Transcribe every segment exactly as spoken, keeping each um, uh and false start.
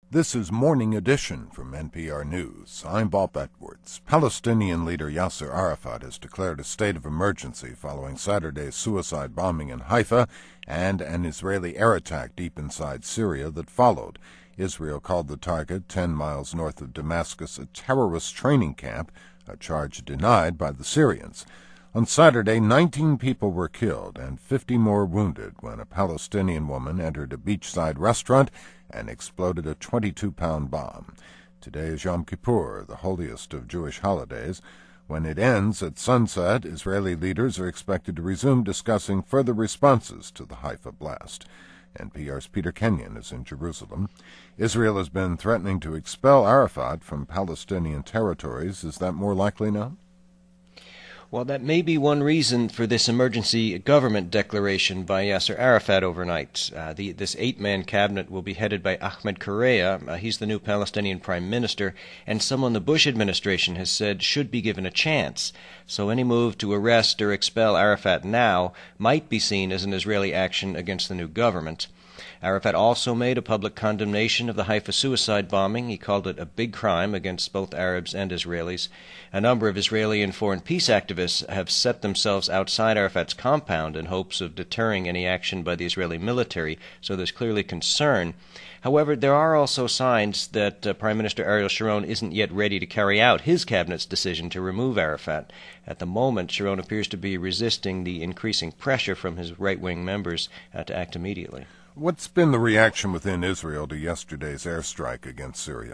This is Morning Edition from N P R News. I'm Bob Edwards. Palestinian leader Yasser Arafat has declared a state of emergency following Saturday's suicide bombing in Haifa and an Israeli air attack deep inside Syria that followed. Israel called the target ten miles north of Damascus a terrorist training camp, a charge denied by the Syrians. On Saturday, nineteen people were killed and fifty more wounded when a Palestinian woman entered a beachside restaurant and exploded a twenty-two pound bomb. Today is Yom Kippur, the holiest of Jewish holidays. When it ends at sunset, Israeli leaders are expected to resume discussing further responses to the Haifa blast. N P R's Peter Kenyon is in Jerusalem. Israel has been threatening to expel Arafat from Palestinian territories. Is that more likely now? Well, that may be one reason for this emergency government declaration by Yasser Arafat overnight. Uh, the, this eight-man cabinet will be headed by Ahmed Correa. Uh, he's the new Palestinian prime minister, and someone the Bush administration has said should be given a chance. So any move to arrest or expel Arafat now might be seen as an Israeli action against the new government. Arafat also made a public condemnation of the Haifa suicide bombing. He called it a big crime against both Arabs and Israelis. A number of Israeli and foreign peace activists have set themselves outside Arafat's compound in hopes of deterring any action by the Israeli military, so there's clearly concern. However, there are also signs that uh, Prime Minister Ariel Sharon isn't yet ready to carry out his cabinet's decision to remove Arafat. At the moment, Sharon appears to be resisting the increasing pressure from his right-wing members uh, to act immediately. What's been the reaction within Israel to yesterday's airstrike against Syria?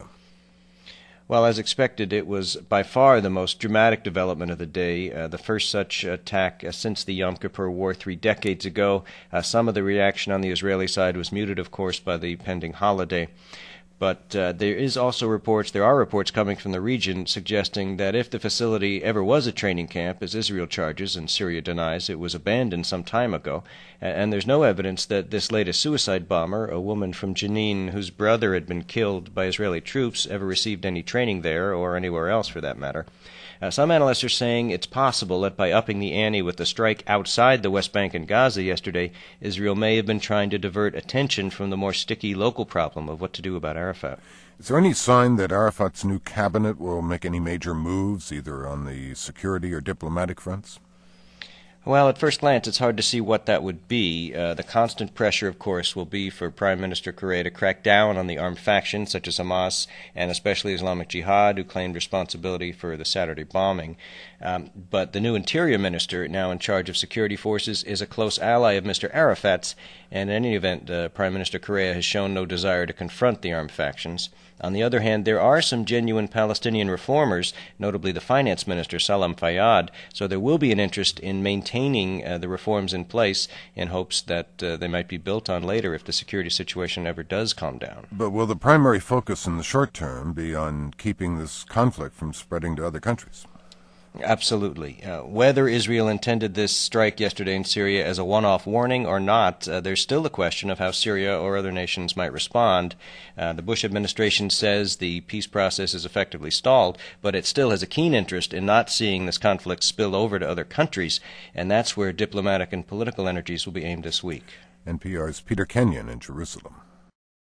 Well, as expected, it was by far the most dramatic development of the day, uh, the first such attack uh, since the Yom Kippur War three decades ago. Uh, some of the reaction on the Israeli side was muted, of course, by the pending holiday. But uh, there is also reports, there are reports coming from the region suggesting that if the facility ever was a training camp, as Israel charges and Syria denies, it was abandoned some time ago. And there's no evidence that this latest suicide bomber, a woman from Jenin whose brother had been killed by Israeli troops, ever received any training there or anywhere else for that matter. Uh, some analysts are saying it's possible that by upping the ante with the strike outside the West Bank and Gaza yesterday, Israel may have been trying to divert attention from the more sticky local problem of what to do about Arafat. Is there any sign that Arafat's new cabinet will make any major moves, either on the security or diplomatic fronts? Well, at first glance, it's hard to see what that would be. Uh, the constant pressure, of course, will be for Prime Minister Correa to crack down on the armed factions, such as Hamas and especially Islamic Jihad, who claimed responsibility for the Saturday bombing. Um, but the new Interior Minister, now in charge of security forces, is a close ally of Mister Arafat's, and in any event, uh, Prime Minister Correa has shown no desire to confront the armed factions. On the other hand, there are some genuine Palestinian reformers, notably the finance minister, Salam Fayyad, so there will be an interest in maintaining uh, the reforms in place in hopes that uh, they might be built on later if the security situation ever does calm down. But will the primary focus in the short term be on keeping this conflict from spreading to other countries? Absolutely. Uh, whether Israel intended this strike yesterday in Syria as a one-off warning or not, uh, there's still a question of how Syria or other nations might respond. Uh, the Bush administration says the peace process is effectively stalled, but it still has a keen interest in not seeing this conflict spill over to other countries, and that's where diplomatic and political energies will be aimed this week. N P R's Peter Kenyon in Jerusalem.